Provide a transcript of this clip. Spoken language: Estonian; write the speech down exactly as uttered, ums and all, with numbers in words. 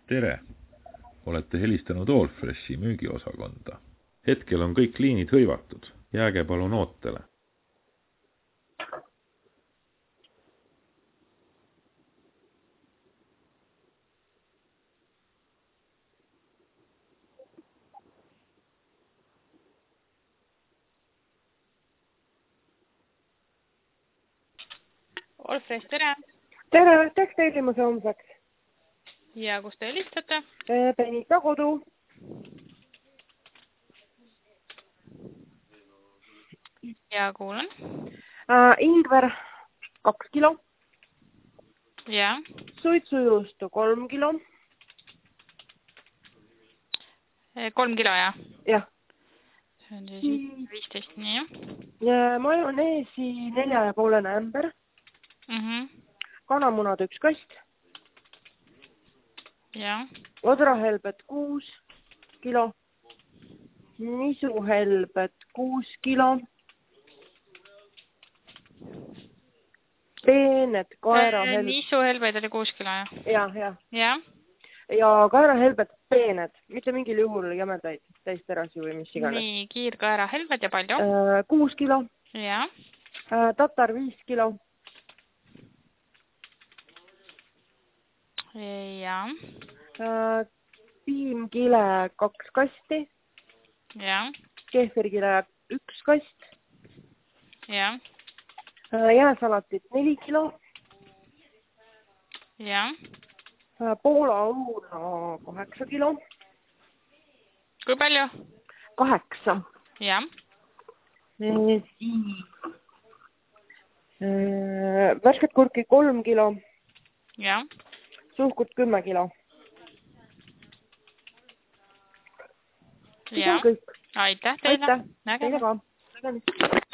Tere! Olete helistanud Allfreshi müügiosakonda. Hetkel on kõik liinid hõivatud. Jääge palun ootele. Allfresh, tere! Tere, tekstiilimuse homseks. Ja kus te helistate? Penika kodu. Ja kuulan. Äh, ingver kaks kilo. Ja. Suitsujuustu kolm kilo. Kolm kilo, ja? Jah. See on siis viisteist, nii. Ja majoneesi nelja ja poolene ämber. Mm -hmm. Kanamunad üks kast. Ja. Odrahelbed kuus kilo. Nisuhelbed kuus kilo. Peened kaerahelbed. Nisuhelbeid oli kuus kilo, jah? Jah, jah. Ja. Ja kaerahelbed peened, mitte mingil juhul jämedaid täisterasi või mis iganes. Nii, kiirkaerahelbed ja palju? Kuus kilo. Ja. Tatar viis kilo. Ja. Piimkile kaks kasti. Ja. Kehvirkile üks kast. Ja. Jääsalatit neli kilo. Ja. Poola õuna kaheksa kilo. Kui palju? Kaheksa. Ja. Siis värsket kurki kolm kilo. Ja. Suhkut kümme kilo. Ja. Kõik. Aitäh teile. Aitäh. Nägemist. Teile ka. Nägemist.